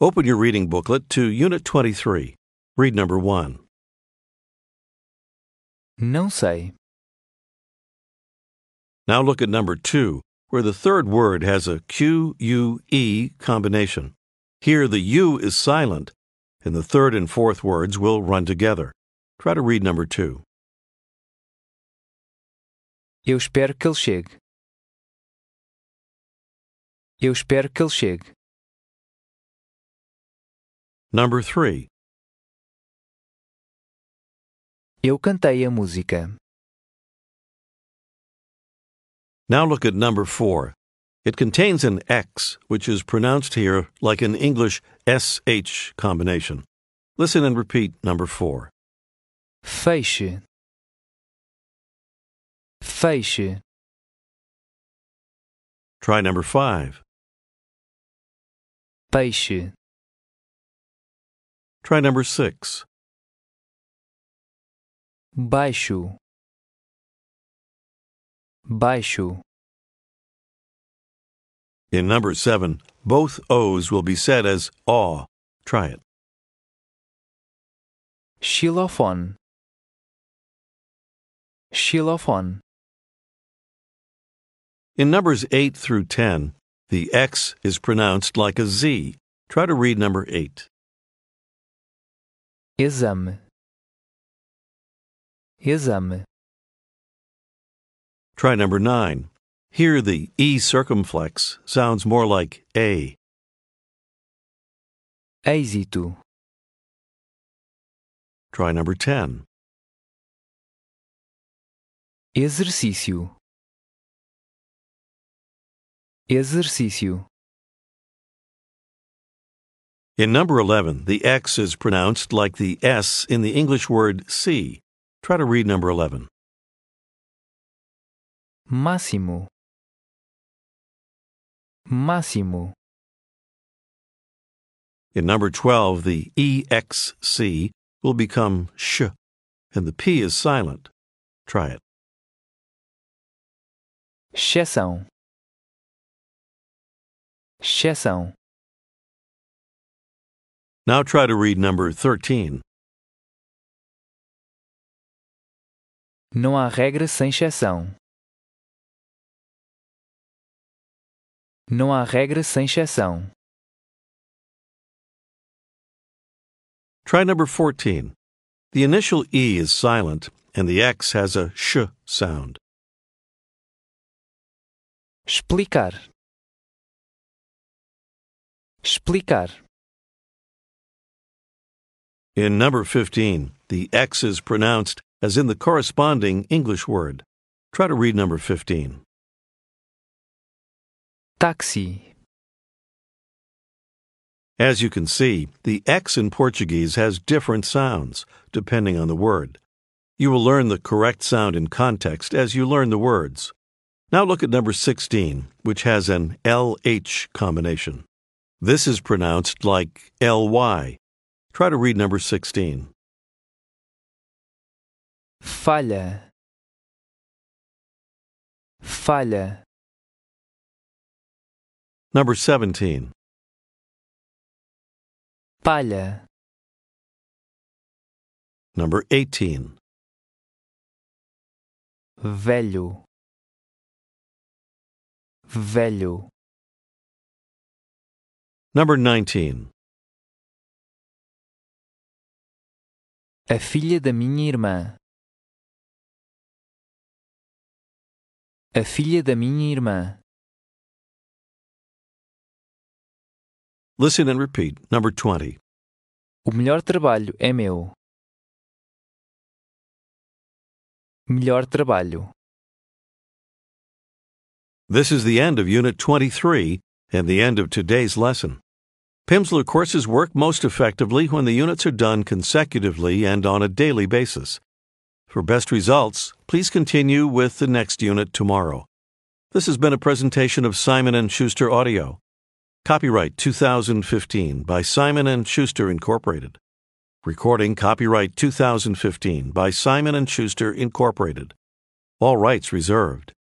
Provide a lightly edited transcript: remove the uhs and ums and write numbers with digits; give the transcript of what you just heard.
Open your reading booklet to Unit 23. Read number 1. Não sei. Now look at number 2, where the third word has a Q-U-E combination. Here the U is silent, and the third and fourth words will run together. Try to read number 2. Eu espero que ele chegue. Eu espero que ele chegue. Number 3. Eu cantei a música. Now look at number 4. It contains an X, which is pronounced here like an English SH combination. Listen and repeat number 4. Feixe. Feixe. Try number 5. Peixe. Try number 6. Baixo. Baixo. In number 7, both O's will be said as aw. Try it. Xilofone. Xilofone. In numbers 8 through 10, the X is pronounced like a Z. Try to read number 8. Exame. Exame. Try number 9. Here the E circumflex sounds more like A. Êxito. Try number 10. Exercício. Exercício. In number 11, the X is pronounced like the S in the English word see. Try to read number 11. Máximo. Máximo. In number 12, the EXC will become sh, and the P is silent. Try it. Exceção. Exceção. Now try to read number 13. Não há regra sem exceção. Não há regra sem exceção. Try number 14. The initial E is silent, and the X has a sh sound. Explicar. Explicar. In number 15, the X is pronounced as in the corresponding English word. Try to read number 15. Táxi. As you can see, the X in Portuguese has different sounds, depending on the word. You will learn the correct sound in context as you learn the words. Now look at number 16, which has an LH combination. This is pronounced like LY. Try to read number 16. Falha. Falha. Number 17. Palha. Number 18. Velho. Velho. Number 19. A filha da minha irmã. A filha da minha irmã. Listen and repeat. Number 20. O melhor trabalho é meu. Melhor trabalho. This is the end of Unit 23 and the end of today's lesson. Pimsleur courses work most effectively when the units are done consecutively and on a daily basis. For best results, please continue with the next unit tomorrow. This has been a presentation of Simon & Schuster Audio. Copyright 2015 by Simon & Schuster Incorporated. Recording copyright 2015 by Simon & Schuster Incorporated. All rights reserved.